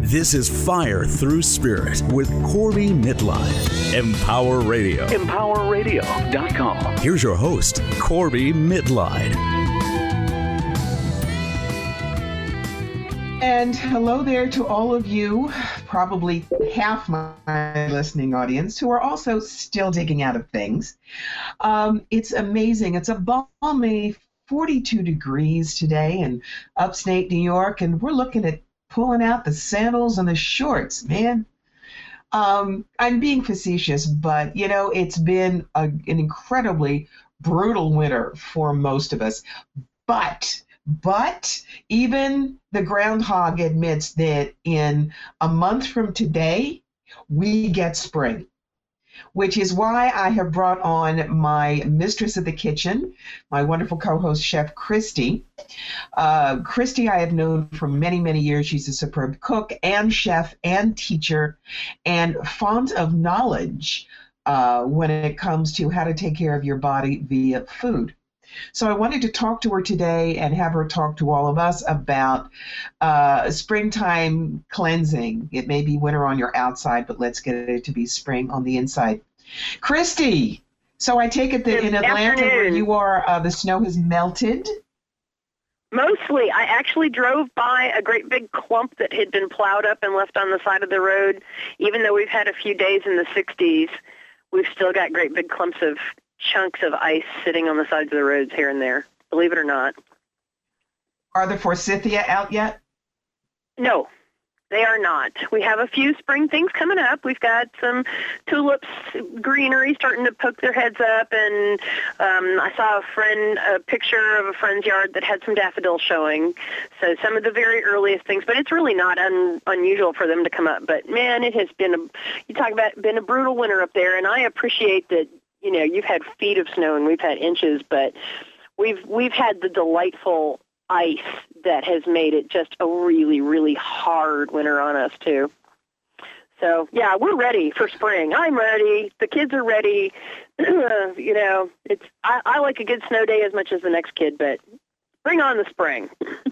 This is Fire Through Spirit with Corby Mitline. Empower Radio. EmpowerRadio.com. Here's your host, Corby Mitline. And hello there to all of you, probably half my listening audience, who are also still digging out of things. It's amazing. It's a balmy 42 degrees today in upstate New York, and we're looking at pulling out the sandals and the shorts, man. I'm being facetious, but, you know, it's been an incredibly brutal winter for most of us. But even the groundhog admits that in a month from today, we get spring, which is why I have brought on my mistress of the kitchen, my wonderful co-host, Chef Christy. Christy I have known for many, many years. She's a superb cook and chef and teacher and font of knowledge when it comes to how to take care of your body via food. So I wanted to talk to her today and have her talk to all of us about springtime cleansing. It may be winter on your outside, but let's get it to be spring on the inside. Christy, so I take it that in Atlanta where you are, the snow has melted? Mostly. I actually drove by a great big clump that had been plowed up and left on the side of the road. Even though we've had a few days in the 60s, we've still got great big clumps of chunks of ice sitting on the sides of the roads here and there, believe it or not. Are the forsythia out yet? No, they are not. We have a few spring things coming up. We've got some tulips, greenery starting to poke their heads up, and I saw a picture of a friend's yard that had some daffodils showing. So some of the very earliest things, but it's really not unusual for them to come up. But man, it has been been a brutal winter up there, and I appreciate that. You know, you've had feet of snow and we've had inches, but we've had the delightful ice that has made it just a really, really hard winter on us too. So yeah, we're ready for spring. I'm ready. The kids are ready. You know, I like a good snow day as much as the next kid, but bring on the spring.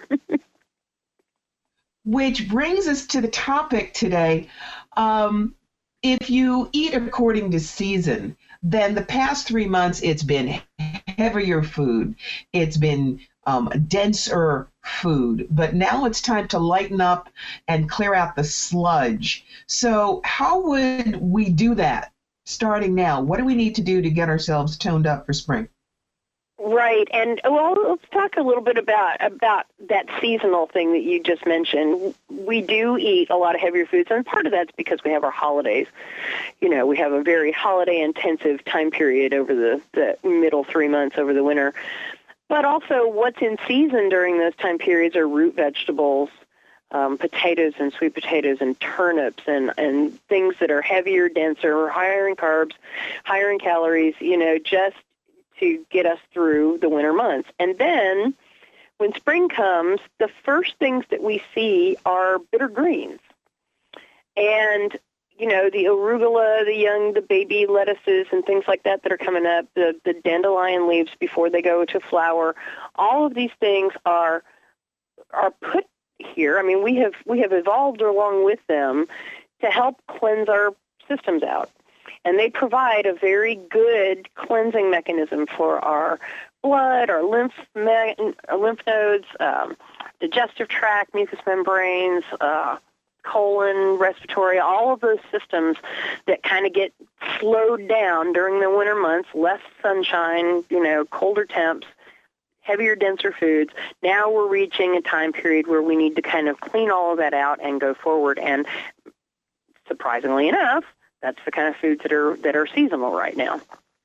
Which brings us to the topic today. If you eat according to season, then the past 3 months it's been heavier food, it's been denser food, but now it's time to lighten up and clear out the sludge. So how would we do that starting now? What do we need to do to get ourselves toned up for spring? Right, and well, let's talk a little bit about that seasonal thing that you just mentioned. We do eat a lot of heavier foods, and part of that's because we have our holidays. You know, we have a very holiday-intensive time period over the middle 3 months over the winter. But also what's in season during those time periods are root vegetables, potatoes and sweet potatoes and turnips and things that are heavier, denser, higher in carbs, higher in calories, you know, just to get us through the winter months. And then when spring comes, the first things that we see are bitter greens. And, you know, the arugula, the baby lettuces and things like that are coming up, the dandelion leaves before they go to flower, all of these things are put here. I mean, we have evolved along with them to help cleanse our systems out. And they provide a very good cleansing mechanism for our blood, our lymph nodes, digestive tract, mucous membranes, colon, respiratory, all of those systems that kind of get slowed down during the winter months, less sunshine, you know, colder temps, heavier, denser foods. Now we're reaching a time period where we need to kind of clean all of that out and go forward. And surprisingly enough, that's the kind of foods that are seasonal right now.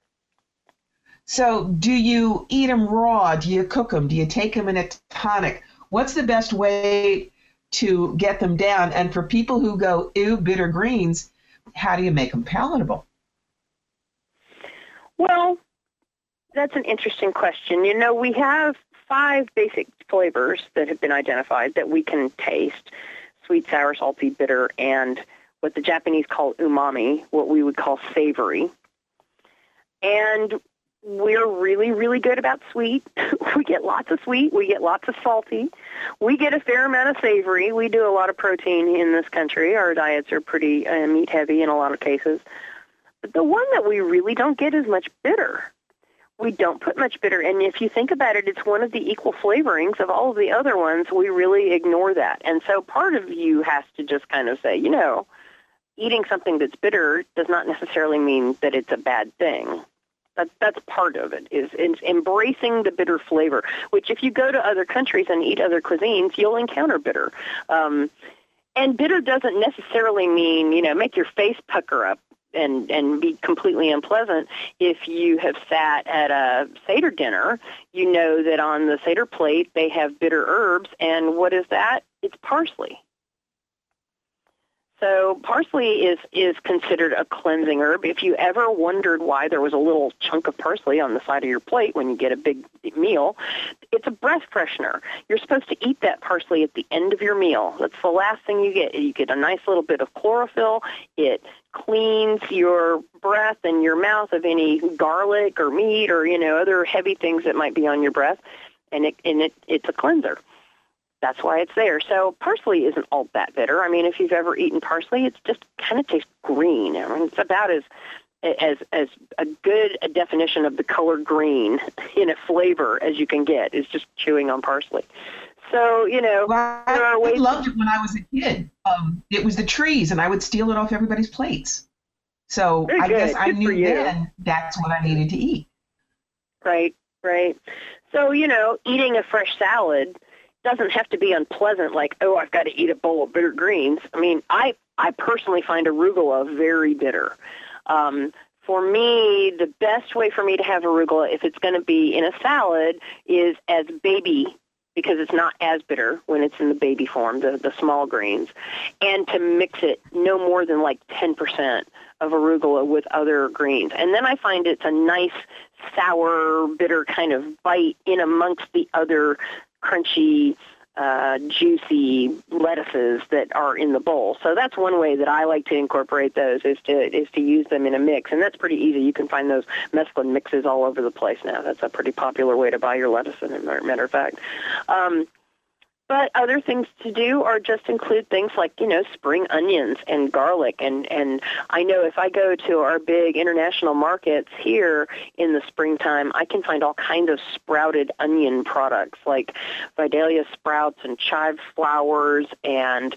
So do you eat them raw? Do you cook them? Do you take them in a tonic? What's the best way to get them down? And for people who go, ew, bitter greens, how do you make them palatable? Well, that's an interesting question. You know, we have 5 basic flavors that have been identified that we can taste: sweet, sour, salty, bitter, and what the Japanese call umami, what we would call savory. And we're really, really good about sweet. We get lots of sweet. We get lots of salty. We get a fair amount of savory. We do a lot of protein in this country. Our diets are pretty meat heavy in a lot of cases. But the one that we really don't get is much bitter. We don't put much bitter. And if you think about it, it's one of the equal flavorings of all of the other ones. We really ignore that. And so part of you has to just kind of say, eating something that's bitter does not necessarily mean that it's a bad thing. That's part of it, is embracing the bitter flavor, which if you go to other countries and eat other cuisines, you'll encounter bitter. And bitter doesn't necessarily mean, make your face pucker up and be completely unpleasant. If you have sat at a Seder dinner, you know that on the Seder plate they have bitter herbs, and what is that? It's parsley. So parsley is considered a cleansing herb. If you ever wondered why there was a little chunk of parsley on the side of your plate when you get a big meal, it's a breath freshener. You're supposed to eat that parsley at the end of your meal. That's the last thing you get. You get a nice little bit of chlorophyll. It cleans your breath and your mouth of any garlic or meat or, other heavy things that might be on your breath, and it's a cleanser. That's why it's there. So parsley isn't all that bitter. I mean, if you've ever eaten parsley, it's just kind of tastes green. I mean, it's about as a good a definition of the color green in a flavor as you can get is just chewing on parsley. So, there are ways. I loved it when I was a kid. It was the trees, and I would steal it off everybody's plates. So I guess I knew then that's what I needed to eat. Right. So, eating a fresh salad doesn't have to be unpleasant, like, I've got to eat a bowl of bitter greens. I mean, I personally find arugula very bitter. For me, the best way for me to have arugula, if it's going to be in a salad, is as baby, because it's not as bitter when it's in the baby form, the small greens, and to mix it no more than like 10% of arugula with other greens. And then I find it's a nice, sour, bitter kind of bite in amongst the other crunchy, juicy lettuces that are in the bowl. So that's one way that I like to incorporate those is to use them in a mix. And that's pretty easy. You can find those mesclun mixes all over the place now. That's a pretty popular way to buy your lettuce, as a matter of fact. But other things to do are just include things like, spring onions and garlic. And I know if I go to our big international markets here in the springtime, I can find all kinds of sprouted onion products like Vidalia sprouts and chive flowers and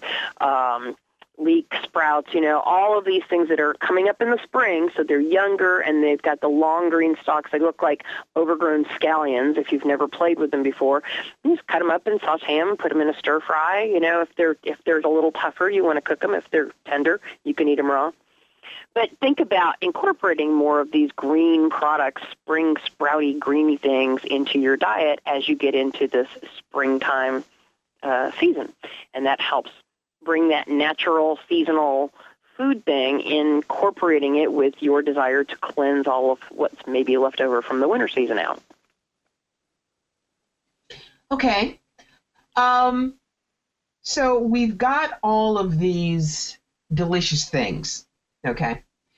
leek sprouts, all of these things that are coming up in the spring. So they're younger and they've got the long green stalks. They look like overgrown scallions if you've never played with them before. You just cut them up and saute them, put them in a stir fry. If they're a little tougher, you want to cook them. If they're tender, you can eat them raw. But think about incorporating more of these green products, spring sprouty, greeny things into your diet as you get into this springtime season. And that helps bring that natural seasonal food thing, incorporating it with your desire to cleanse all of what's maybe left over from the winter season out. Okay. So we've got all of these delicious things. Okay.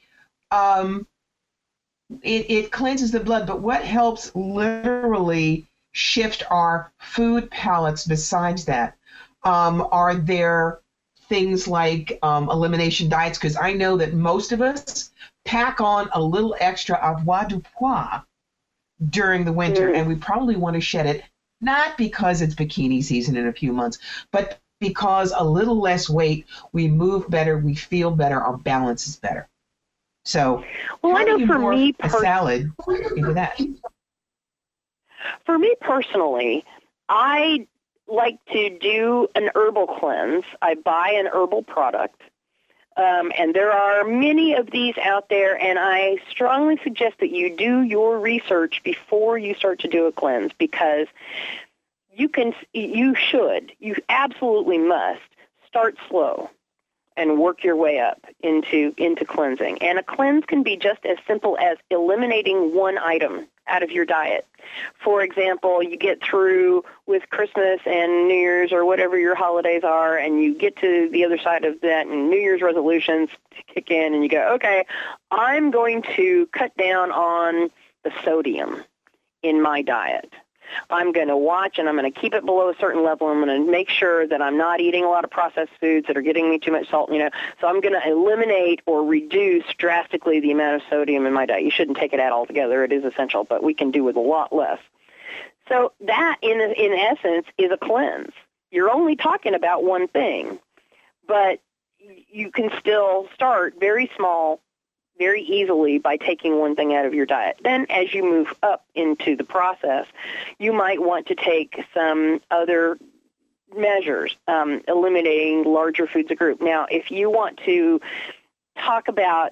It cleanses the blood, but what helps literally shift our food palates besides that? Are there things like elimination diets? Because I know that most of us pack on a little extra avoirdupois during the winter, and we probably want to shed it, not because it's bikini season in a few months, but because a little less weight, we move better, we feel better, our balance is better. So, I know for me, a salad into that. For me personally, I like to do an herbal cleanse. I buy an herbal product, and there are many of these out there, and I strongly suggest that you do your research before you start to do a cleanse, because you absolutely must start slow and work your way up into cleansing. And a cleanse can be just as simple as eliminating one item out of your diet. For example, you get through with Christmas and New Year's or whatever your holidays are, and you get to the other side of that and New Year's resolutions kick in, and you go, okay, I'm going to cut down on the sodium in my diet. I'm going to watch, and I'm going to keep it below a certain level. I'm going to make sure that I'm not eating a lot of processed foods that are getting me too much salt, So I'm going to eliminate or reduce drastically the amount of sodium in my diet. You shouldn't take it out altogether. It is essential, but we can do with a lot less. So that, in essence, is a cleanse. You're only talking about one thing, but you can still start very small, very easily by taking one thing out of your diet. Then as you move up into the process, you might want to take some other measures, eliminating larger foods a group. Now, if you want to talk about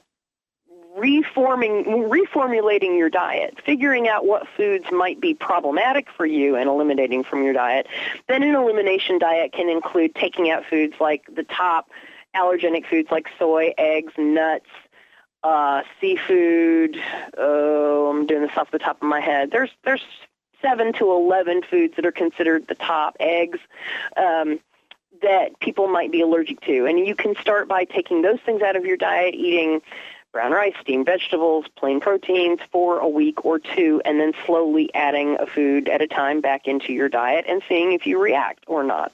reformulating your diet, figuring out what foods might be problematic for you and eliminating from your diet, then an elimination diet can include taking out foods like the top allergenic foods like soy, eggs, nuts, seafood. I'm doing this off the top of my head. There's 7 to 11 foods that are considered the top. Eggs that people might be allergic to. And you can start by taking those things out of your diet, eating brown rice, steamed vegetables, plain proteins for a week or two, and then slowly adding a food at a time back into your diet and seeing if you react or not.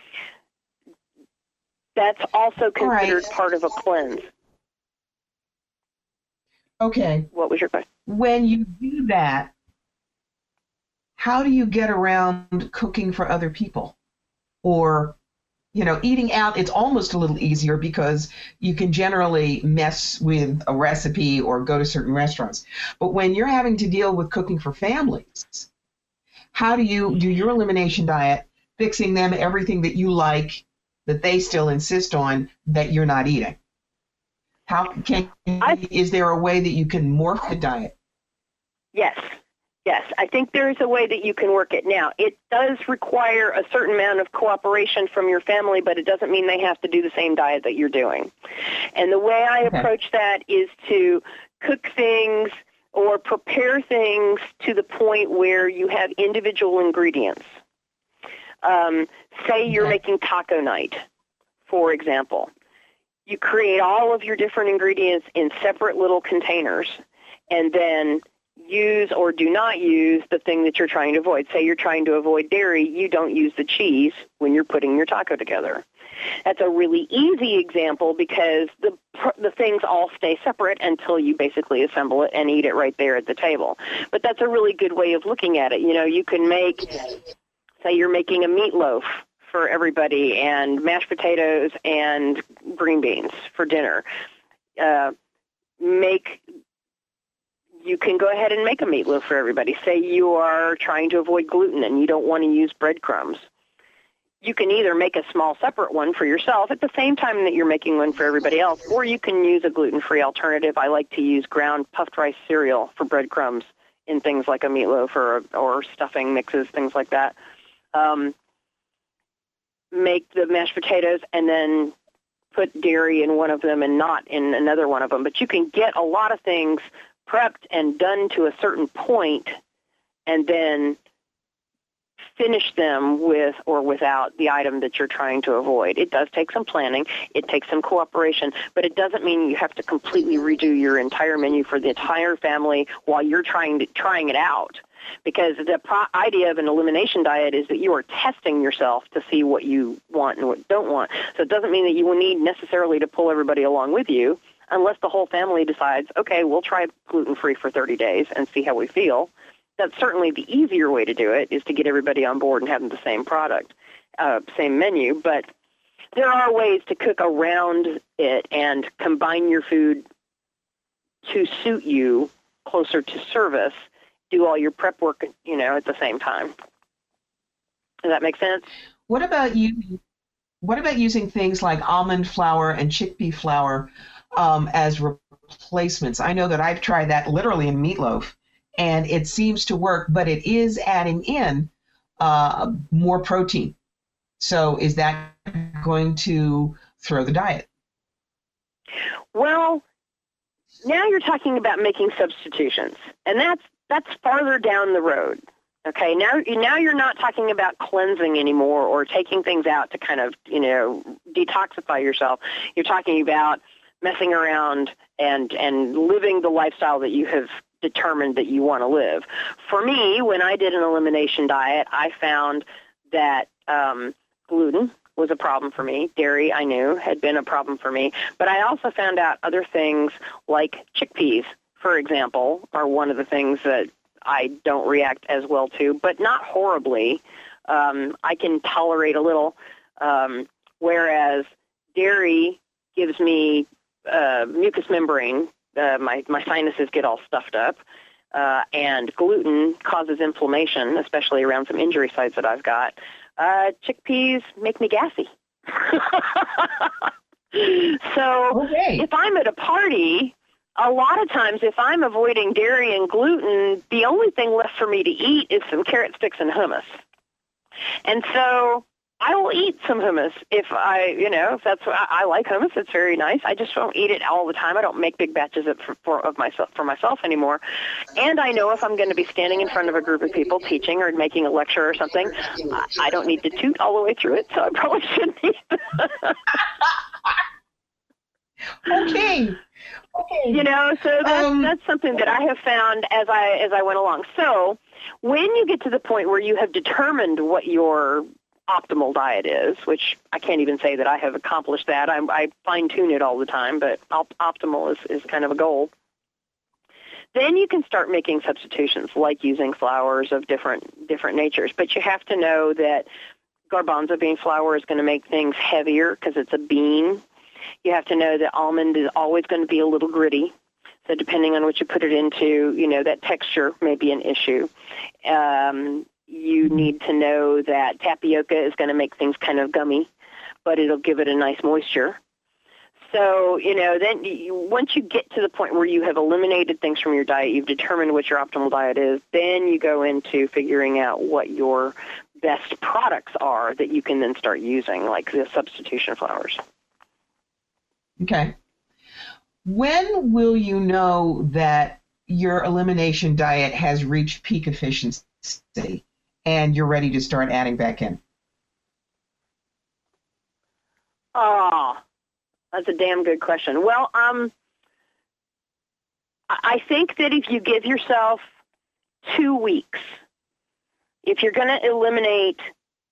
That's also considered part of a cleanse. Okay. What was your question? When you do that, how do you get around cooking for other people? Or, eating out, it's almost a little easier because you can generally mess with a recipe or go to certain restaurants. But when you're having to deal with cooking for families, how do you do your elimination diet, fixing them everything that you like that they still insist on that you're not eating? Is there a way that you can morph the diet? Yes. I think there is a way that you can work it. Now, it does require a certain amount of cooperation from your family, but it doesn't mean they have to do the same diet that you're doing. And the way I approach that is to cook things or prepare things to the point where you have individual ingredients. Say you're making taco night, for example. You create all of your different ingredients in separate little containers and then use or do not use the thing that you're trying to avoid. Say you're trying to avoid dairy, you don't use the cheese when you're putting your taco together. That's a really easy example because the things all stay separate until you basically assemble it and eat it right there at the table. But that's a really good way of looking at it. You can say you're making a meatloaf for everybody and mashed potatoes and green beans for dinner. You can go ahead and make a meatloaf for everybody. Say you are trying to avoid gluten and you don't want to use breadcrumbs. You can either make a small separate one for yourself at the same time that you're making one for everybody else, or you can use a gluten-free alternative. I like to use ground puffed rice cereal for breadcrumbs in things like a meatloaf or stuffing mixes, things like that. Make the mashed potatoes and then put dairy in one of them and not in another one of them. But you can get a lot of things prepped and done to a certain point and then finish them with or without the item that you're trying to avoid. It does take some planning. It takes some cooperation, but it doesn't mean you have to completely redo your entire menu for the entire family while you're trying it out. Because the idea of an elimination diet is that you are testing yourself to see what you want and what you don't want. So it doesn't mean that you will need necessarily to pull everybody along with you unless the whole family decides, okay, we'll try gluten-free for 30 days and see how we feel. That's certainly the easier way to do it, is to get everybody on board and have the same product, same menu. But there are ways to cook around it and combine your food to suit you closer to service. Do all your prep work, at the same time. Does that make sense? What about using things like almond flour and chickpea flour as replacements? I know that I've tried that literally in meatloaf, and it seems to work, but it is adding in more protein. So is that going to throw the diet? Well, now you're talking about making substitutions, and that's farther down the road. Okay, now you're not talking about cleansing anymore or taking things out to kind of, detoxify yourself. You're talking about messing around and living the lifestyle that you have determined that you want to live. For me, when I did an elimination diet, I found that gluten was a problem for me. Dairy, I knew, had been a problem for me. But I also found out other things like chickpeas, for example, are one of the things that I don't react as well to, but not horribly. I can tolerate a little, whereas dairy gives me mucous membrane. My sinuses get all stuffed up. And gluten causes inflammation, especially around some injury sites that I've got. Chickpeas make me gassy. So if I'm at a party, a lot of times if I'm avoiding dairy and gluten, the only thing left for me to eat is some carrot sticks and hummus. And so I will eat some hummus if if that's what I like hummus. It's very nice. I just don't eat it all the time. I don't make big batches for myself anymore. And I know if I'm going to be standing in front of a group of people teaching or making a lecture or something, I don't need to toot all the way through it, so I probably shouldn't eat it. Okay. So that's something that I have found as I went along. So when you get to the point where you have determined what your optimal diet is, which I can't even say that I have accomplished that. I fine-tune it all the time, but optimal is kind of a goal. Then you can start making substitutions, like using flours of different natures. But you have to know that garbanzo bean flour is going to make things heavier because it's a bean. You have to know that almond is always going to be a little gritty. So depending on what you put it into, that texture may be an issue. You need to know that tapioca is going to make things kind of gummy, but it'll give it a nice moisture. So, then once you get to the point where you have eliminated things from your diet, you've determined what your optimal diet is, then you go into figuring out what your best products are that you can then start using, like the substitution flours. Okay. When will you know that your elimination diet has reached peak efficiency and you're ready to start adding back in? Oh, that's a damn good question. Well, I think that if you give yourself 2 weeks, if you're going to eliminate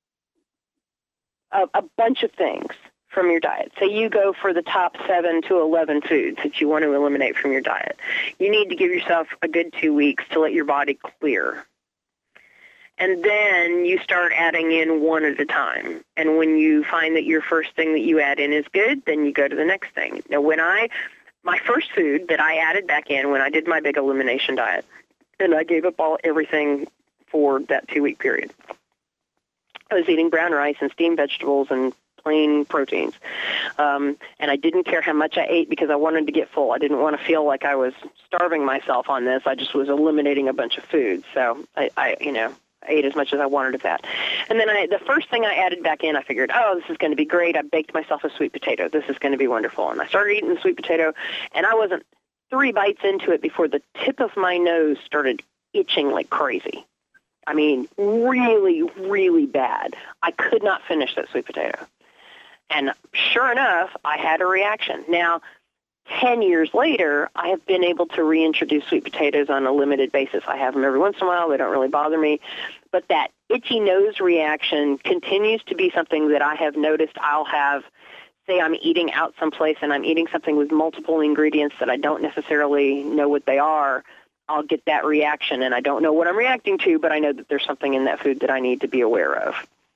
a bunch of things from your diet, say you go for the top 7 to 11 foods that you want to eliminate from your diet, you need to give yourself a good 2 weeks to let your body clear. And then you start adding in one at a time. And when you find that your first thing that you add in is good, then you go to the next thing. Now, my first food that I added back in when I did my big elimination diet, and I gave up everything for that 2-week period, I was eating brown rice and steamed vegetables and plain proteins. And I didn't care how much I ate because I wanted to get full. I didn't want to feel like I was starving myself on this. I just was eliminating a bunch of food. So I ate as much as I wanted of that. And then the first thing I added back in, I figured, this is going to be great. I baked myself a sweet potato. This is going to be wonderful. And I started eating the sweet potato, and I wasn't 3 bites into it before the tip of my nose started itching like crazy. I mean, really, really bad. I could not finish that sweet potato. And sure enough, I had a reaction. Now, 10 years later, I have been able to reintroduce sweet potatoes on a limited basis. I have them every once in a while. They don't really bother me. But that itchy nose reaction continues to be something that I have noticed. I'll have, say I'm eating out someplace and I'm eating something with multiple ingredients that I don't necessarily know what they are. I'll get that reaction, and I don't know what I'm reacting to, but I know that there's something in that food that I need to be aware of.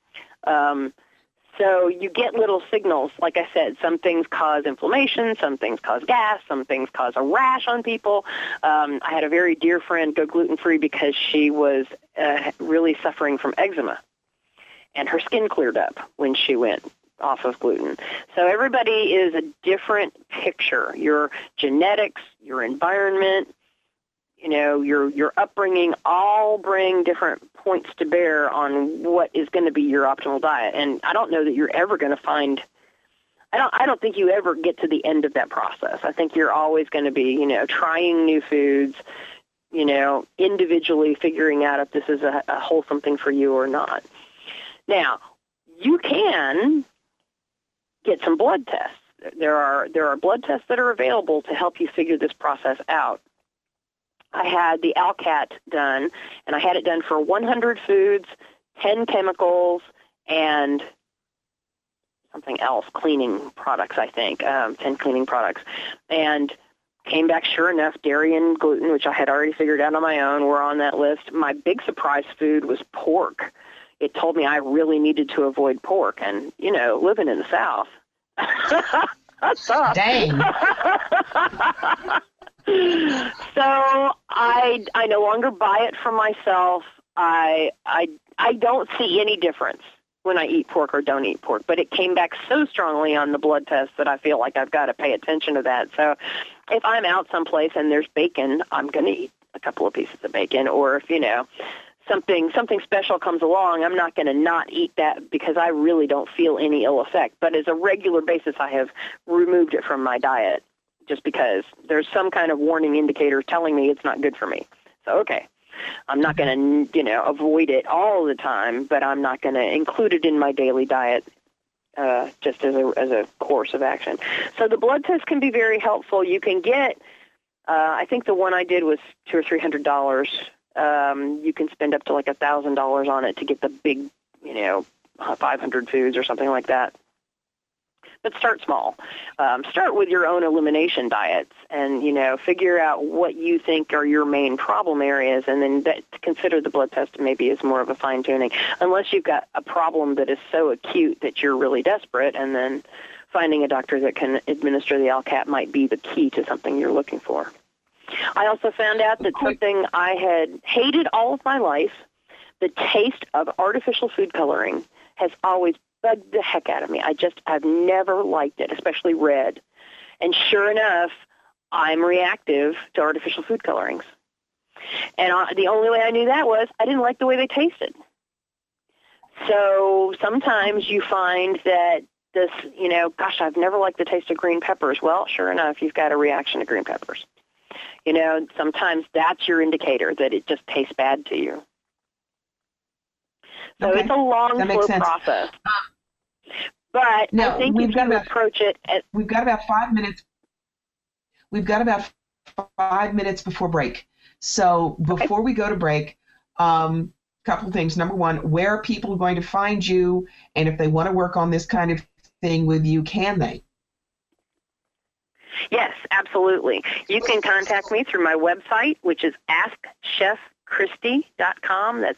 So you get little signals. Like I said, some things cause inflammation, some things cause gas, some things cause a rash on people. I had a very dear friend go gluten-free because she was really suffering from eczema, and her skin cleared up when she went off of gluten. So everybody is a different picture. Your genetics, your environment, your upbringing all bring different points to bear on what is going to be your optimal diet. And I don't know that you're ever going to find, I don't think you ever get to the end of that process. I think you're always going to be, trying new foods, individually figuring out if this is a wholesome thing for you or not. Now, you can get some blood tests. There are blood tests that are available to help you figure this process out. I had the ALCAT done, and I had it done for 100 foods, 10 chemicals, and something else, cleaning products, I think, 10 cleaning products. And came back, sure enough, dairy and gluten, which I had already figured out on my own, were on that list. My big surprise food was pork. It told me I really needed to avoid pork. And, you know, living in the South, that's tough. Dang. So I no longer buy it for myself. I don't see any difference when I eat pork or don't eat pork, but it came back so strongly on the blood test that I feel like I've got to pay attention to that. So if I'm out someplace and there's bacon, I'm going to eat a couple of pieces of bacon. Or if, you know, something special comes along, I'm not going to not eat that because I really don't feel any ill effect. But as a regular basis, I have removed it from my diet just because there's some kind of warning indicator telling me it's not good for me. So, okay. I'm not going to, you know, avoid it all the time, but I'm not going to include it in my daily diet just as a course of action. So the blood test can be very helpful. You can get, I think the one I did was $200 or $300. You can spend up to like $1,000 on it to get the big, you know, 500 foods or something like that. But start small. Start with your own elimination diets and, you know, figure out what you think are your main problem areas, and then consider the blood test maybe as more of a fine-tuning, unless you've got a problem that is so acute that you're really desperate, and then finding a doctor that can administer the ALCAT might be the key to something you're looking for. I also found out that something I had hated all of my life, the taste of artificial food coloring, has always bugged the heck out of me. I've never liked it, especially red. And sure enough, I'm reactive to artificial food colorings. And the only way I knew that was I didn't like the way they tasted. So sometimes you find that this, you know, gosh, I've never liked the taste of green peppers. Well, sure enough, you've got a reaction to green peppers. You know, sometimes that's your indicator that it just tastes bad to you. So okay. It's a long, slow process. But now, I think if you approach it we've got about 5 minutes. We've got about 5 minutes before break. So before we go to break, couple of things. Number one, where are people going to find you? And if they want to work on this kind of thing with you, can they? Yes, absolutely. You can contact me through my website, which is AskChefChristy.com. That's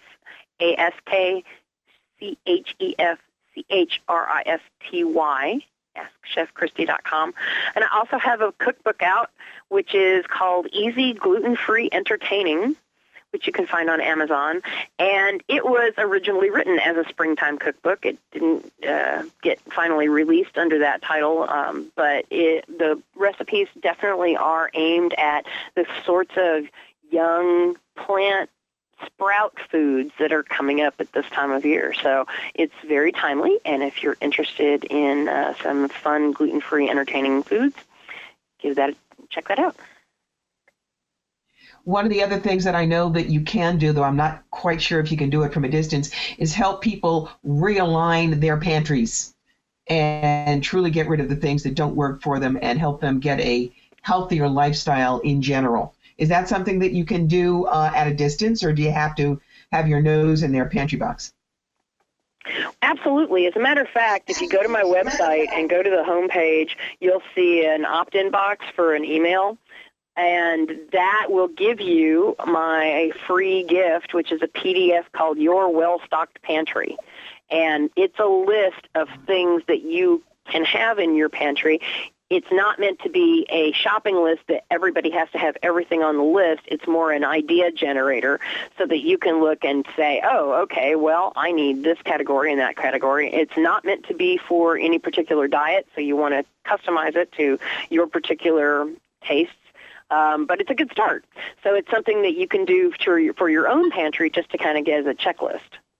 AskChefChristy, AskChefChristy.com. And I also have a cookbook out, which is called Easy Gluten-Free Entertaining, which you can find on Amazon. And it was originally written as a springtime cookbook. It didn't get finally released under that title, but the recipes definitely are aimed at the sorts of young plant sprout foods that are coming up at this time of year. So it's very timely, and if you're interested in some fun, gluten-free, entertaining foods, check that out. One of the other things that I know that you can do, though I'm not quite sure if you can do it from a distance, is help people realign their pantries and truly get rid of the things that don't work for them and help them get a healthier lifestyle in general. Is that something that you can do at a distance, or do you have to have your nose in their pantry box? Absolutely. As a matter of fact, if you go to my website and go to the homepage, you'll see an opt-in box for an email, and that will give you my free gift, which is a PDF called Your Well-Stocked Pantry. And it's a list of things that you can have in your pantry. It's not meant to be a shopping list that everybody has to have everything on the list. It's more an idea generator so that you can look and say, oh, okay, well, I need this category and that category. It's not meant to be for any particular diet, so you want to customize it to your particular tastes. But it's a good start. So it's something that you can do for your own pantry just to kind of get as a checklist.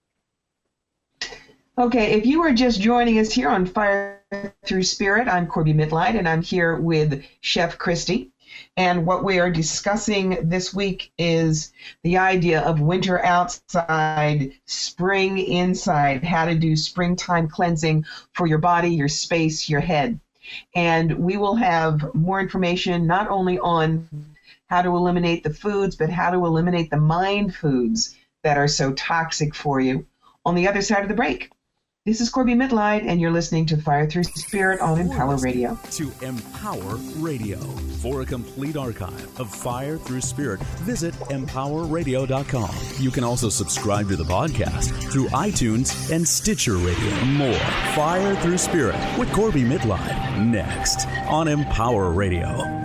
Okay, if you are just joining us here on Fire Through Spirit, I'm Corby Mitleid, and I'm here with Chef Christy. And what we are discussing this week is the idea of winter outside, spring inside, how to do springtime cleansing for your body, your space, your head. And we will have more information not only on how to eliminate the foods, but how to eliminate the mind foods that are so toxic for you on the other side of the break. This is Corby Midline, and you're listening to Fire Through Spirit on Empower Radio. To Empower Radio. For a complete archive of Fire Through Spirit, visit empowerradio.com. You can also subscribe to the podcast through iTunes and Stitcher Radio. More Fire Through Spirit with Corby Midline next on Empower Radio.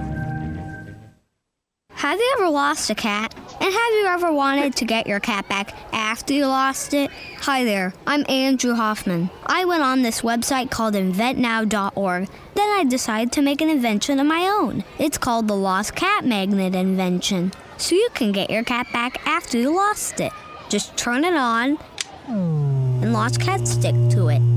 Have you ever lost a cat? And have you ever wanted to get your cat back after you lost it? Hi there, I'm Andrew Hoffman. I went on this website called inventnow.org. Then I decided to make an invention of my own. It's called the Lost Cat Magnet Invention. So you can get your cat back after you lost it. Just turn it on, and lost cats stick to it.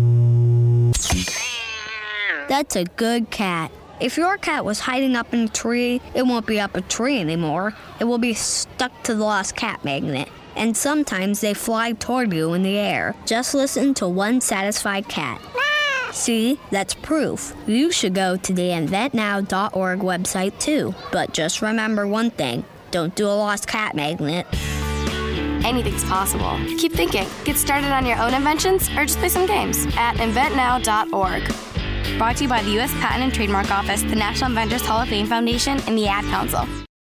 That's a good cat. If your cat was hiding up in a tree, it won't be up a tree anymore. It will be stuck to the lost cat magnet. And sometimes they fly toward you in the air. Just listen to one satisfied cat. See, that's proof. You should go to the inventnow.org website too. But just remember one thing. Don't do a lost cat magnet. Anything's possible. Keep thinking. Get started on your own inventions or just play some games at inventnow.org. Brought to you by the U.S. Patent and Trademark Office, the National Inventors Hall of Fame Foundation, and the Ad Council.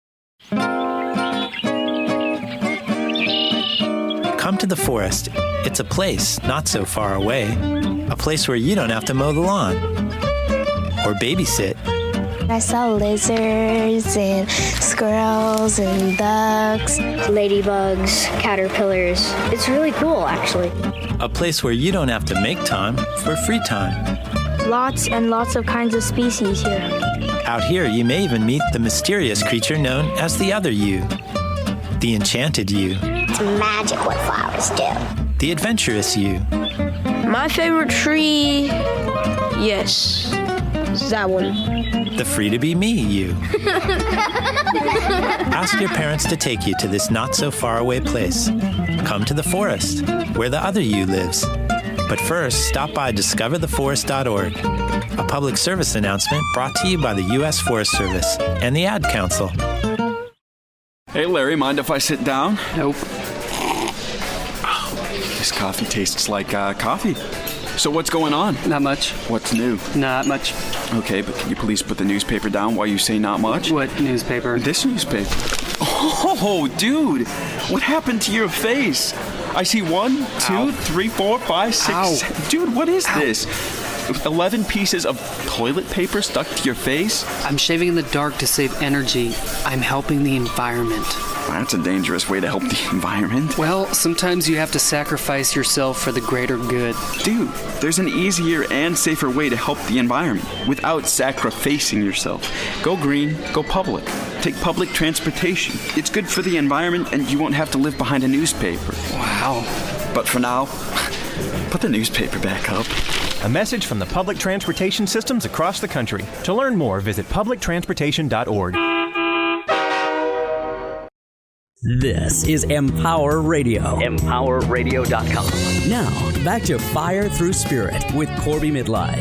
Come to the forest. It's a place not so far away. A place where you don't have to mow the lawn or babysit. I saw lizards and squirrels and ducks, Ladybugs, caterpillars. It's really cool, actually. A place where you don't have to make time for free time. lots and lots of kinds of species here. Out here, you may even meet the mysterious creature known as the other you, the enchanted you, It's magic what flowers do. the adventurous you. My favorite tree, yes, that one. The free-to-be-me you. Ask your parents to take you to this not-so-far-away place. Come to the forest, where the other you lives. But first, stop by discovertheforest.org, a public service announcement brought to you by the U.S. Forest Service and the Ad Council. Hey, Larry, mind if I sit down? Nope. This coffee tastes like coffee. So what's going on? Not much. What's new? Not much. Okay, but can you please put the newspaper down while you say not much? What newspaper? This newspaper. Oh, dude. What happened to your face? I see 1, 2, 3, 4, 5, 6. Ow. Dude, what is this? 11 pieces of toilet paper stuck to your face? I'm shaving in the dark to save energy. I'm helping the environment. That's a dangerous way to help the environment. Well, sometimes you have to sacrifice yourself for the greater good. Dude, there's an easier and safer way to help the environment without sacrificing yourself. Go green, go public. Take public transportation. It's good for the environment and you won't have to live behind a newspaper. Wow. But for now, put the newspaper back up. A message from the public transportation systems across the country. To learn more, visit publictransportation.org. This is Empower Radio. EmpowerRadio.com. Now, back to Fire Through Spirit with Corby Midline.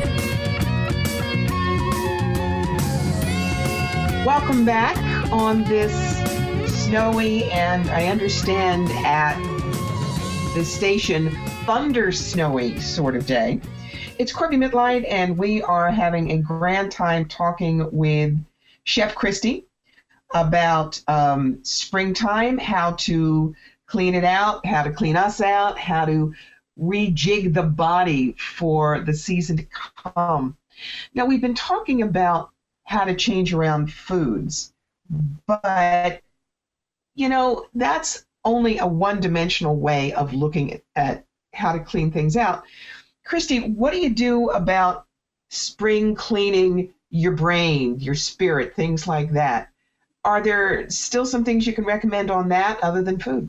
Welcome back on this snowy and, I understand, at the station, thunder snowy sort of day. It's Corby Midline, and we are having a grand time talking with Chef Christy about springtime, how to clean it out, how to clean us out, how to rejig the body for the season to come. Now, we've been talking about how to change around foods, but, you know, that's only a one-dimensional way of looking at how to clean things out. Christy, what do you do about spring cleaning your brain, your spirit, things like that? Are there still some things you can recommend on that other than food?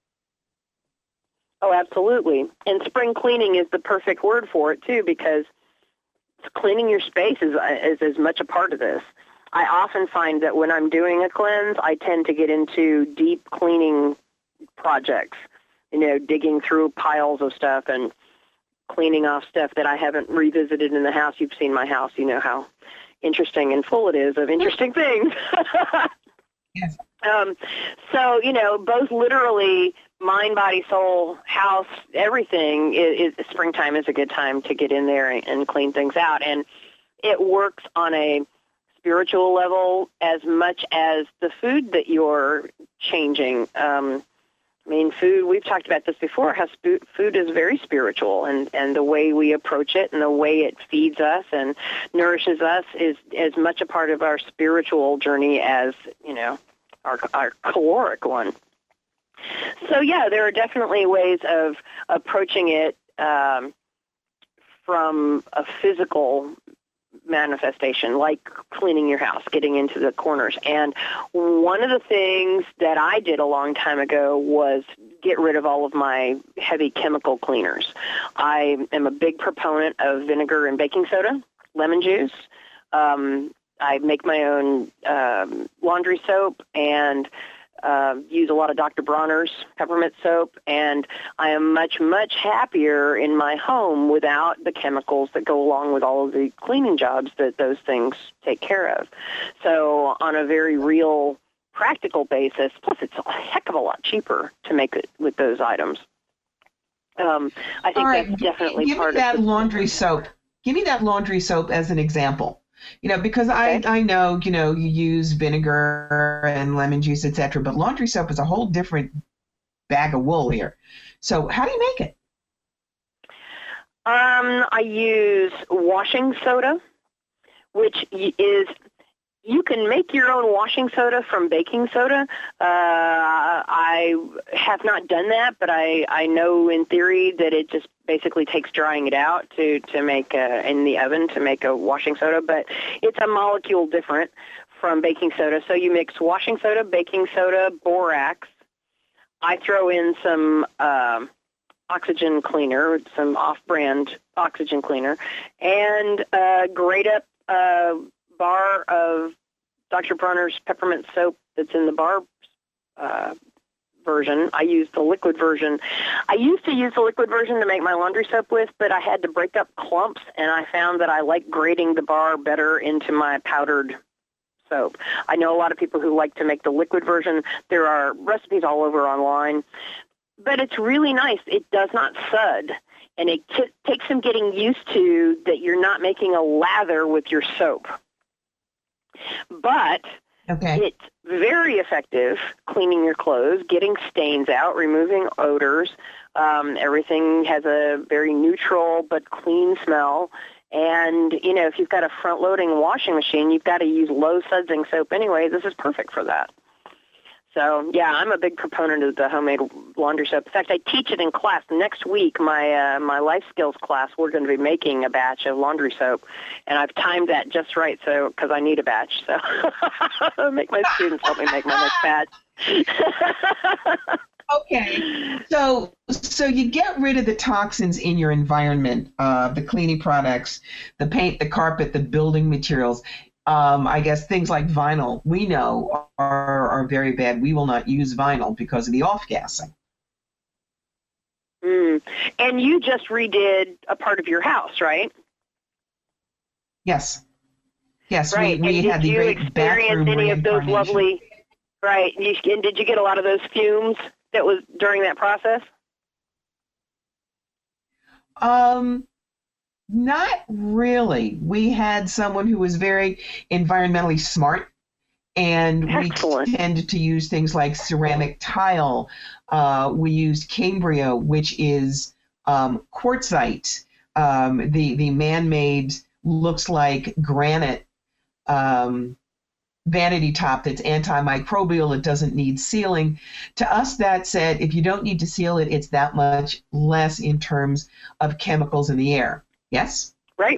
Oh, absolutely. And spring cleaning is the perfect word for it, too, because cleaning your space is as much a part of this. I often find that when I'm doing a cleanse, I tend to get into deep cleaning projects, you know, digging through piles of stuff and cleaning off stuff that I haven't revisited in the house. You've seen my house. You know how interesting and full it is of interesting things. Yes. So, both literally mind, body, soul, house, everything, springtime is a good time to get in there and clean things out. And it works on a spiritual level as much as the food that you're changing. Food, we've talked about this before, how food is very spiritual, and the way we approach it and the way it feeds us and nourishes us is as much a part of our spiritual journey as, our caloric one. So, yeah, there are definitely ways of approaching it from a physical manifestation, like cleaning your house, getting into the corners. And one of the things that I did a long time ago was get rid of all of my heavy chemical cleaners. I am a big proponent of vinegar and baking soda, lemon juice. I make my own laundry soap and use a lot of Dr. Bronner's peppermint soap, and I am much, much happier in my home without the chemicals that go along with all of the cleaning jobs that those things take care of. So on a very real, practical basis, plus it's a heck of a lot cheaper to make it with those items. I think that's definitely part of it. Give me that laundry soap. Give me that laundry soap as an example. Because okay. I know, you use vinegar and lemon juice, etc., but laundry soap is a whole different bag of wool here. So how do you make it? I use washing soda, which is, you can make your own washing soda from baking soda. I have not done that, but I know in theory that it just basically takes drying it out to make in the oven to make a washing soda, but it's a molecule different from baking soda. So you mix washing soda, baking soda, borax. I throw in some oxygen cleaner, some off-brand oxygen cleaner, and grate up a bar of Dr. Bronner's peppermint soap that's in the bar version. I use the liquid version. I used to use the liquid version to make my laundry soap with, but I had to break up clumps, and I found that I like grating the bar better into my powdered soap. I know a lot of people who like to make the liquid version. There are recipes all over online, but it's really nice. It does not sud, and it takes some getting used to that you're not making a lather with your soap. But okay. It's very effective cleaning your clothes, getting stains out, removing odors. Everything has a very neutral but clean smell. And, if you've got a front-loading washing machine, you've got to use low-sudsing soap anyway. This is perfect for that. So, yeah, I'm a big proponent of the homemade laundry soap. In fact, I teach it in class. Next week, my life skills class, we're going to be making a batch of laundry soap. And I've timed that just right because I need a batch. So make my students help me make my next batch. Okay. So you get rid of the toxins in your environment, the cleaning products, the paint, the carpet, the building materials. I guess things like vinyl, we know, are very bad. We will not use vinyl because of the off-gassing. And you just redid a part of your house, right? Yes. Yes, right. we had the great bathroom any of those lovely, right, and did you get a lot of those fumes that was during that process? Not really. We had someone who was very environmentally smart, and Excellent. We tended to use things like ceramic tile. We used Cambria, which is quartzite. The man-made looks like granite vanity top that's antimicrobial. It doesn't need sealing. To us, that said, if you don't need to seal it, it's that much less in terms of chemicals in the air. Yes? Right.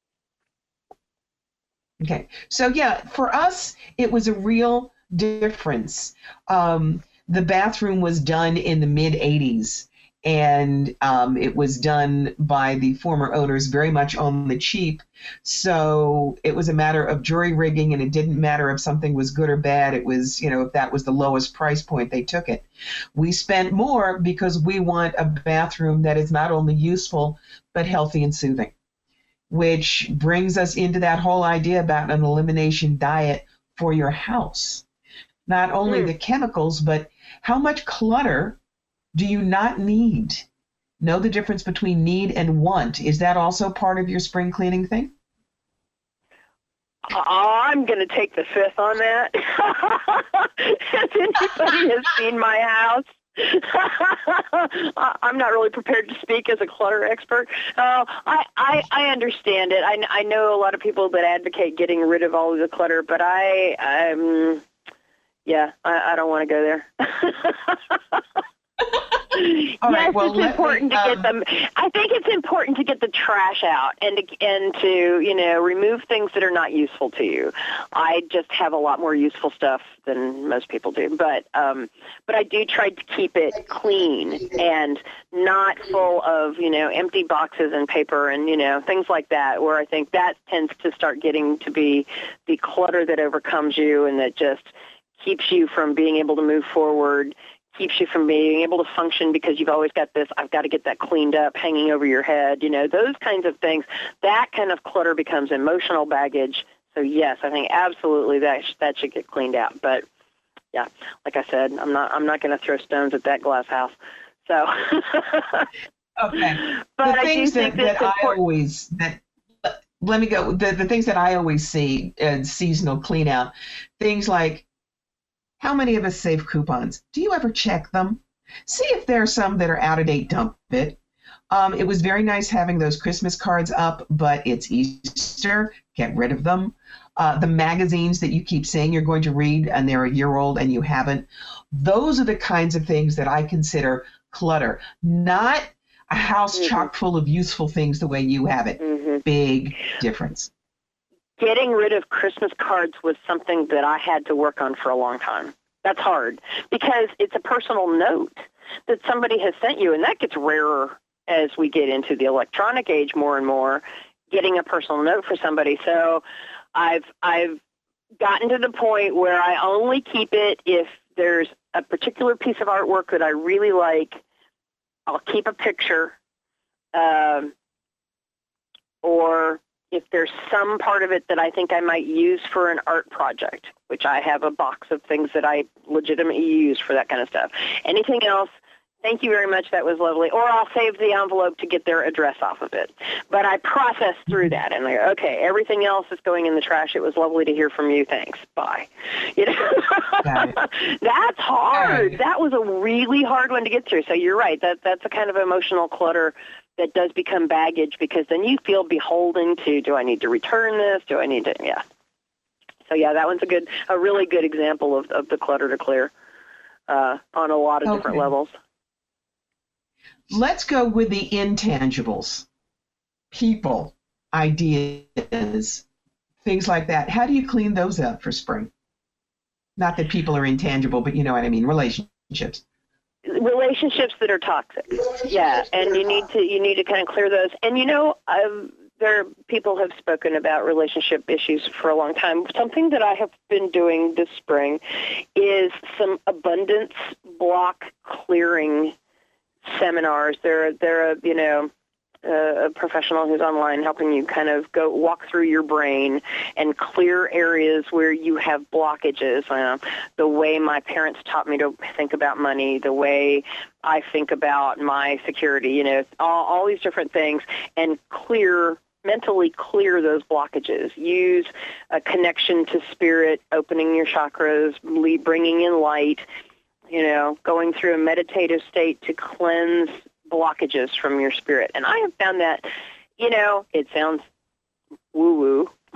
Okay. So, yeah, for us, it was a real difference. The bathroom was done in the mid-'80s, and it was done by the former owners very much on the cheap. So it was a matter of jury-rigging, and it didn't matter if something was good or bad. It was, if that was the lowest price point, they took it. We spent more because we want a bathroom that is not only useful, but healthy and soothing, which brings us into that whole idea about an elimination diet for your house. not only the chemicals, but how much clutter do you not need? Know the difference between need and want. Is that also part of your spring cleaning thing? I'm going to take the fifth on that. If anybody has seen my house, I'm not really prepared to speak as a clutter expert. I understand it. I know a lot of people that advocate getting rid of all of the clutter, but I don't want to go there. It's important to get them. I think it's important to get the trash out and to remove things that are not useful to you. I just have a lot more useful stuff than most people do, but I do try to keep it clean and not full of empty boxes and paper and things like that, where I think that tends to start getting to be the clutter that overcomes you and that just keeps you from being able to move forward, keeps you from being able to function because you've always got this, I've got to get that cleaned up, hanging over your head, those kinds of things. That kind of clutter becomes emotional baggage. So yes, I think absolutely that should get cleaned out. But yeah, like I said, I'm not going to throw stones at that glass house. So okay, but the things that let me go. The things that I always see in seasonal clean out, things like, how many of us save coupons? Do you ever check them? See if there are some that are out of date, dump it. It was very nice having those Christmas cards up, but it's Easter. Get rid of them. The magazines that you keep saying you're going to read and they're a year old and you haven't. Those are the kinds of things that I consider clutter, not a house chock full of useful things the way you have it. Big difference. Getting rid of Christmas cards was something that I had to work on for a long time. That's hard because it's a personal note that somebody has sent you, and that gets rarer as we get into the electronic age more and more, getting a personal note for somebody. So I've gotten to the point where I only keep it if there's a particular piece of artwork that I really like. I'll keep a picture, or if there's some part of it that I think I might use for an art project, which I have a box of things that I legitimately use for that kind of stuff. Anything else, thank you very much, that was lovely. Or I'll save the envelope to get their address off of it. But I process through that and I go, okay, everything else is going in the trash. It was lovely to hear from you. Thanks. Bye. That's hard. That was a really hard one to get through. So you're right. That's a kind of emotional clutter that does become baggage, because then you feel beholden to, do I need to return this? Do I need to, So that one's a really good example of the clutter to clear on a lot of different levels. Let's go with the intangibles. People, ideas, things like that. How do you clean those up for spring? Not that people are intangible, but you know what I mean, relationships. Relationships that are toxic, and you need to kind of clear those. And people have spoken about relationship issues for a long time. Something that I have been doing this spring is some abundance block clearing seminars. They're a professional who's online helping you kind of go walk through your brain and clear areas where you have blockages. The way my parents taught me to think about money, the way I think about my security, all these different things, and mentally clear those blockages. Use a connection to spirit, opening your chakras, bringing in light, going through a meditative state to cleanse blockages from your spirit. And I have found that, it sounds woo-woo, but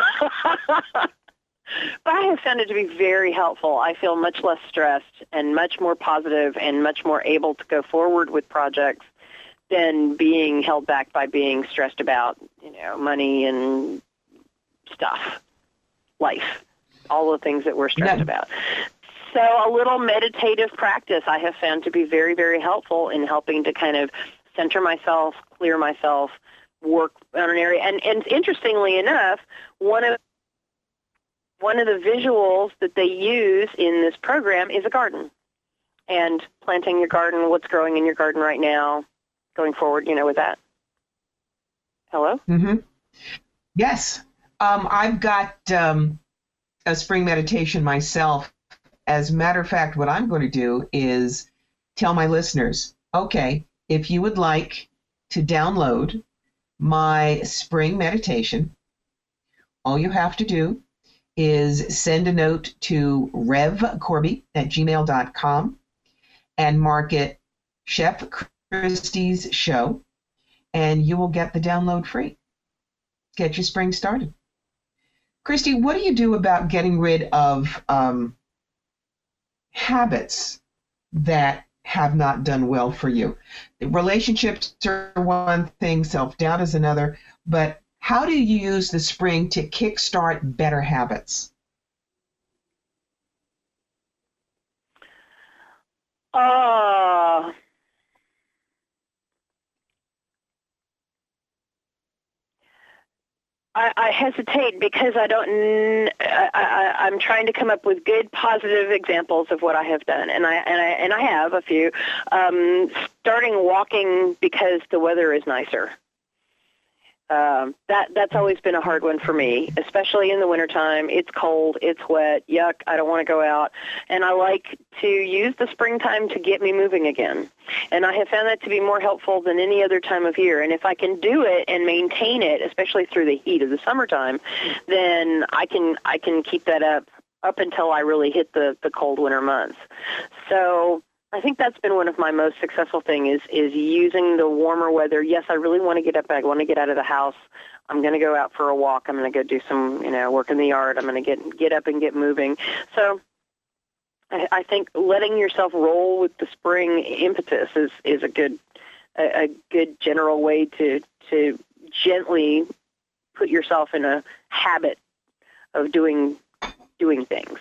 I have found it to be very helpful. I feel much less stressed and much more positive and much more able to go forward with projects than being held back by being stressed about, money and stuff, life, all the things that we're stressed about. So a little meditative practice I have found to be very, very helpful in helping to kind of center myself, clear myself, work on an area. And interestingly enough, one of the visuals that they use in this program is a garden. And planting your garden, what's growing in your garden right now, going forward, with that. Hello? Mm-hmm. Yes. I've got a spring meditation myself as a matter of fact, what I'm going to do is tell my listeners, okay, if you would like to download my spring meditation, all you have to do is send a note to revcorby@gmail.com and mark it Chef Christy's Show, and you will get the download free. Get your spring started. Christy, what do you do about getting rid of habits that have not done well for you? Relationships are one thing, self-doubt is another, but how do you use the spring to kickstart better habits? I hesitate because I'm trying to come up with good, positive examples of what I have done, and I have a few. Starting walking because the weather is nicer. That's always been a hard one for me, especially in the wintertime. It's cold, it's wet, yuck, I don't want to go out. And I like to use the springtime to get me moving again. And I have found that to be more helpful than any other time of year. And if I can do it and maintain it, especially through the heat of the summertime, then I can keep that up until I really hit the cold winter months. So I think that's been one of my most successful things is using the warmer weather. Yes, I really want to get up. I want to get out of the house. I'm going to go out for a walk. I'm going to go do some, work in the yard. I'm going to get up and get moving. So I think letting yourself roll with the spring impetus is a good general way to gently put yourself in a habit of doing things.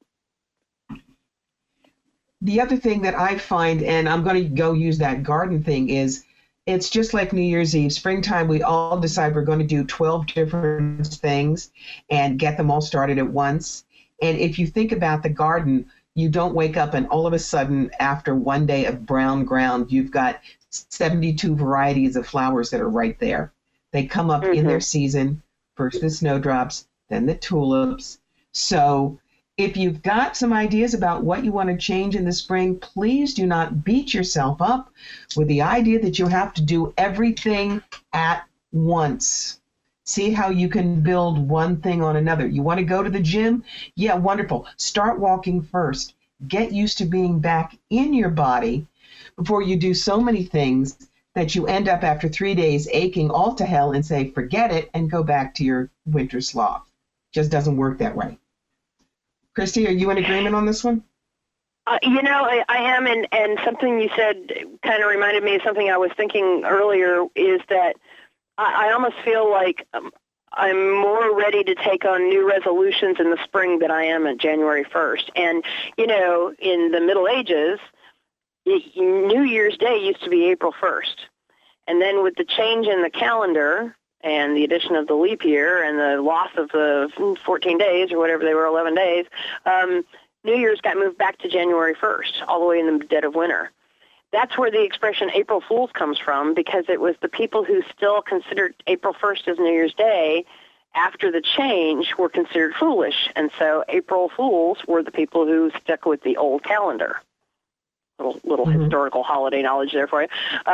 The other thing that I find, and I'm going to go use that garden thing, is it's just like New Year's Eve. Springtime, we all decide we're going to do 12 different things and get them all started at once. And if you think about the garden, you don't wake up and all of a sudden, after one day of brown ground, you've got 72 varieties of flowers that are right there. They come up in their season, first the snowdrops, then the tulips. So if you've got some ideas about what you want to change in the spring, please do not beat yourself up with the idea that you have to do everything at once. See how you can build one thing on another. You want to go to the gym? Yeah, wonderful. Start walking first. Get used to being back in your body before you do so many things that you end up after 3 days aching all to hell and say, forget it, and go back to your winter sloth. Just doesn't work that way. Christy, are you in agreement on this one? I am, and something you said kind of reminded me of something I was thinking earlier, is that I almost feel like I'm more ready to take on new resolutions in the spring than I am at January 1st. And, in the Middle Ages, New Year's Day used to be April 1st. And then with the change in the calendar and the addition of the leap year and the loss of the 14 days or whatever they were, 11 days, New Year's got moved back to January 1st, all the way in the dead of winter. That's where the expression April Fools comes from, because it was the people who still considered April 1st as New Year's Day after the change were considered foolish. And so April Fools were the people who stuck with the old calendar. Little historical holiday knowledge there for you.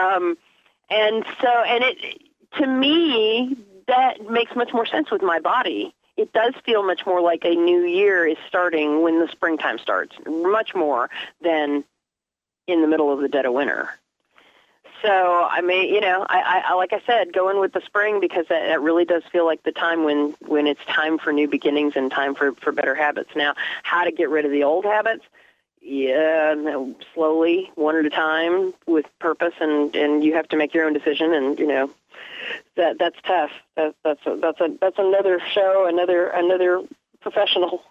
To me, that makes much more sense with my body. It does feel much more like a new year is starting when the springtime starts, much more than in the middle of the dead of winter. So, I like I said, go in with the spring, because that really does feel like the time when it's time for new beginnings and time for better habits. Now, how to get rid of the old habits? Yeah, slowly, one at a time, with purpose, and you have to make your own decision, and that's tough. That's another show, another professional.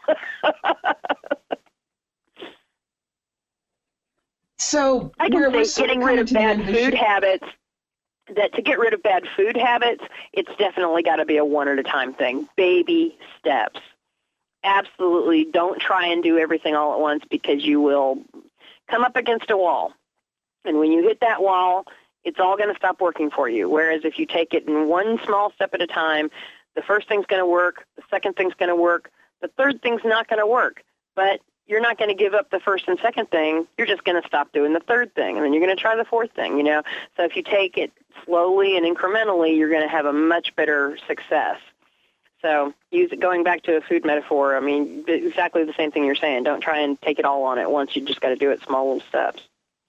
So I can say getting rid of bad food habits. That to get rid of bad food habits, it's definitely got to be a one at a time thing. Baby steps. Absolutely, don't try and do everything all at once, because you will come up against a wall. And when you hit that wall, it's all going to stop working for you. Whereas if you take it in one small step at a time, the first thing's going to work, the second thing's going to work, the third thing's not going to work. But you're not going to give up the first and second thing. You're just going to stop doing the third thing, and then you're going to try the fourth thing, you know. So if you take it slowly and incrementally, you're going to have a much better success. So going back to a food metaphor, I mean, exactly the same thing you're saying. Don't try and take it all on at once. You just got to do it small little steps.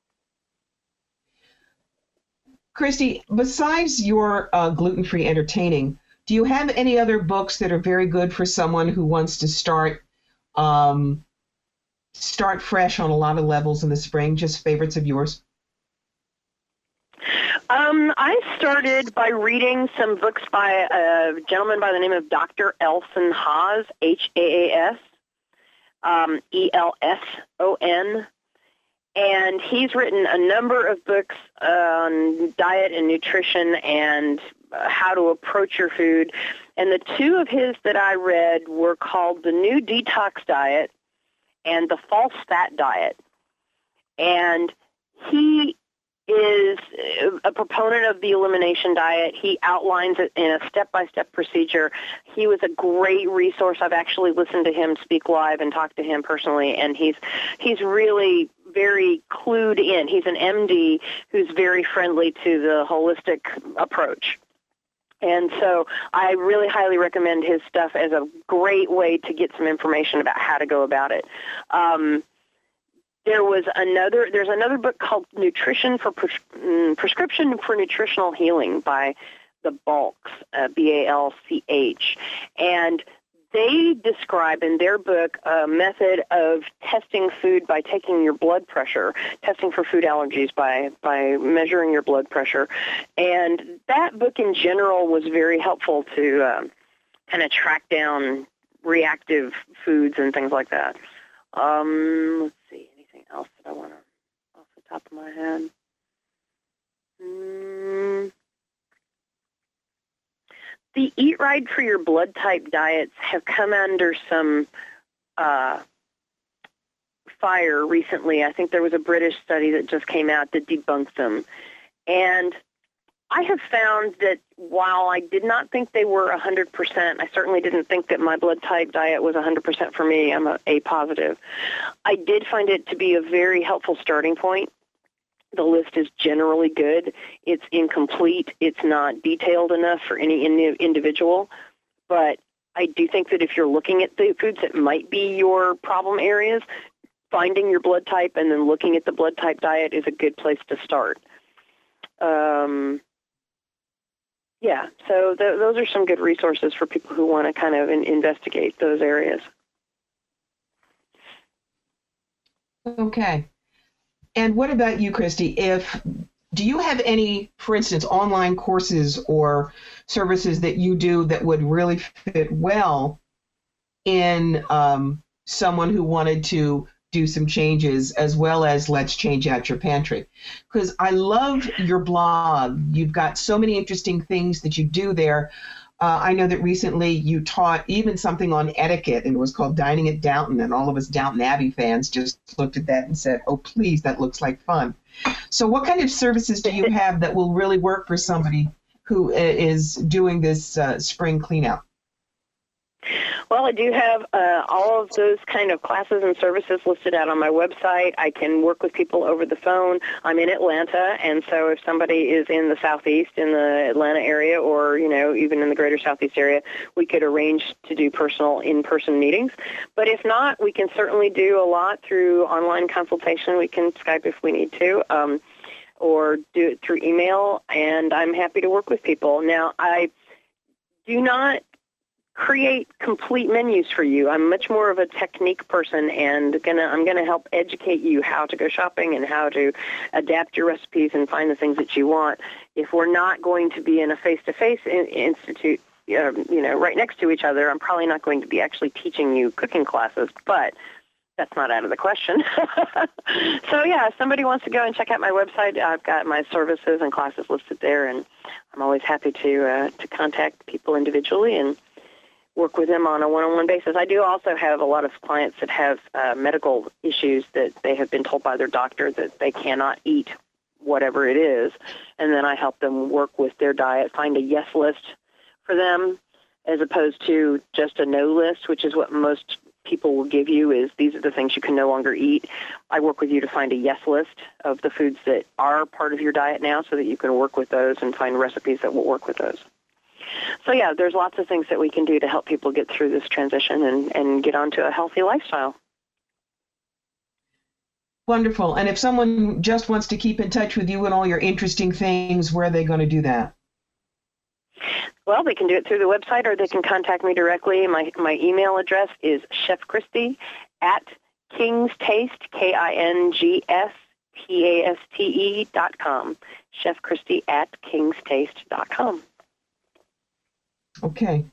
Christy, besides your gluten-free entertaining, do you have any other books that are very good for someone who wants to start fresh on a lot of levels in the spring? Just favorites of yours? I started by reading some books by a gentleman by the name of Dr. Elson Haas, Haas, Elson, and he's written a number of books on diet and nutrition and how to approach your food. And the two of his that I read were called The New Detox Diet and The False Fat Diet. And he is a proponent of the elimination diet. He outlines it in a step-by-step procedure. He was a great resource. I've actually listened to him speak live and talked to him personally, and he's really very clued in. He's an MD who's very friendly to the holistic approach. And so I really highly recommend his stuff as a great way to get some information about how to go about it. There's another book called Nutrition for Prescription for Nutritional Healing by the Balchs, Balch, and they describe in their book a method of testing food by taking your blood pressure, testing for food allergies by measuring your blood pressure, and that book in general was very helpful to kind of track down reactive foods and things like that. Let's see. Else that I want to off the top of my head. The Eat Right for Your Blood Type diets have come under some fire recently. I think there was a British study that just came out that debunked them. And I have found that while I did not think they were 100%, I certainly didn't think that my blood type diet was 100% for me. I'm A positive. I did find it to be a very helpful starting point. The list is generally good. It's incomplete. It's not detailed enough for any individual. But I do think that if you're looking at the foods that might be your problem areas, finding your blood type and then looking at the blood type diet is a good place to start. Yeah, so those are some good resources for people who want to kind of investigate those areas. Okay. And what about you, Christy? Do you have any, for instance, online courses or services that you do that would really fit well in someone who wanted to do some changes, as well as Let's Change Out Your Pantry? Because I love your blog. You've got so many interesting things that you do there. I know that recently you taught even something on etiquette, and it was called Dining at Downton, and all of us Downton Abbey fans just looked at that and said, oh, please, that looks like fun. So what kind of services do you have that will really work for somebody who is doing this spring cleanout? Well, I do have all of those kind of classes and services listed out on my website. I can work with people over the phone. I'm in Atlanta, and so if somebody is in the Southeast, in the Atlanta area, or, you know, even in the greater Southeast area, we could arrange to do in-person meetings. But if not, we can certainly do a lot through online consultation. We can Skype if we need to, or do it through email, and I'm happy to work with people. Now, I do not create complete menus for you. I'm much more of a technique person, and I'm gonna help educate you how to go shopping and how to adapt your recipes and find the things that you want. If we're not going to be in a face-to-face institute, right next to each other, I'm probably not going to be actually teaching you cooking classes, but that's not out of the question. So yeah, if somebody wants to go and check out my website, I've got my services and classes listed there, and I'm always happy to contact people individually and work with them on a one-on-one basis. I do also have a lot of clients that have medical issues that they have been told by their doctor that they cannot eat whatever it is, and then I help them work with their diet, find a yes list for them as opposed to just a no list, which is what most people will give you is these are the things you can no longer eat. I work with you to find a yes list of the foods that are part of your diet now so that you can work with those and find recipes that will work with those. So, yeah, there's lots of things that we can do to help people get through this transition and get onto a healthy lifestyle. Wonderful. And if someone just wants to keep in touch with you and all your interesting things, where are they going to do that? Well, they can do it through the website, or they can contact me directly. My email address is chefchristy@kingstaste, KINGSTASTE.com. chefchristy@kingstaste.com. Okay.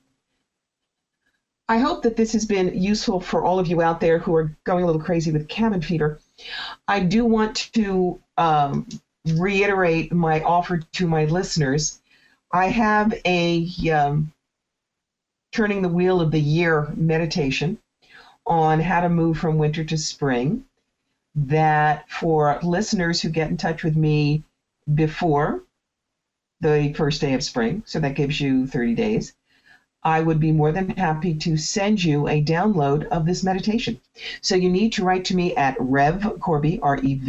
I hope that this has been useful for all of you out there who are going a little crazy with cabin fever. I do want to reiterate my offer to my listeners. I have a Turning the Wheel of the Year meditation on how to move from winter to spring, that for listeners who get in touch with me before the first day of spring, so that gives you 30 days, I would be more than happy to send you a download of this meditation. So you need to write to me at revcorby,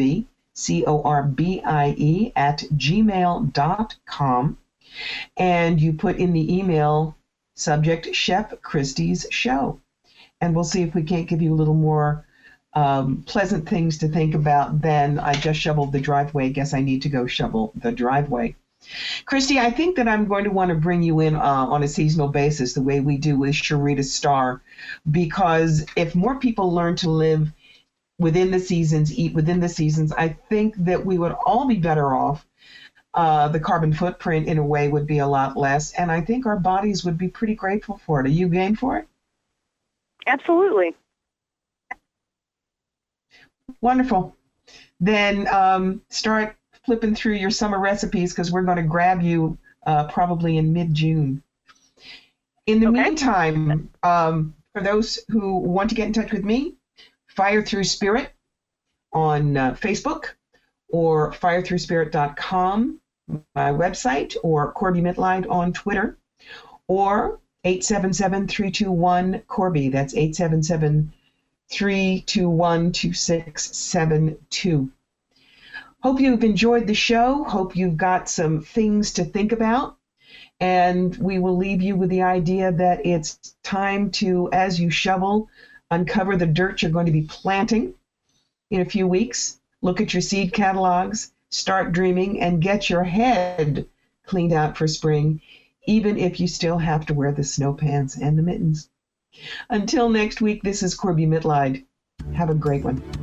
REVCORBIE, @gmail.com. And you put in the email subject Chef Christy's Show. And we'll see if we can't give you a little more pleasant things to think about than I just shoveled the driveway. Guess I need to go shovel the driveway. Christy, I think that I'm going to want to bring you in on a seasonal basis the way we do with Sharita Starr, because if more people learn to live within the seasons, eat within the seasons, I think that we would all be better off. The carbon footprint, in a way, would be a lot less, and I think our bodies would be pretty grateful for it. Are you game for it? Absolutely. Wonderful. Then start flipping through your summer recipes, because we're going to grab you probably in mid-June. In the meantime, for those who want to get in touch with me, Fire Through Spirit on Facebook, or firethroughspirit.com, my website, or Corby Mitleid on Twitter, or 877-321-CORBY. That's 877-321-2672. Hope you've enjoyed the show. Hope you've got some things to think about. And we will leave you with the idea that it's time to, as you shovel, uncover the dirt you're going to be planting in a few weeks. Look at your seed catalogs, start dreaming, and get your head cleaned out for spring, even if you still have to wear the snow pants and the mittens. Until next week, this is Corby Mitleid. Have a great one.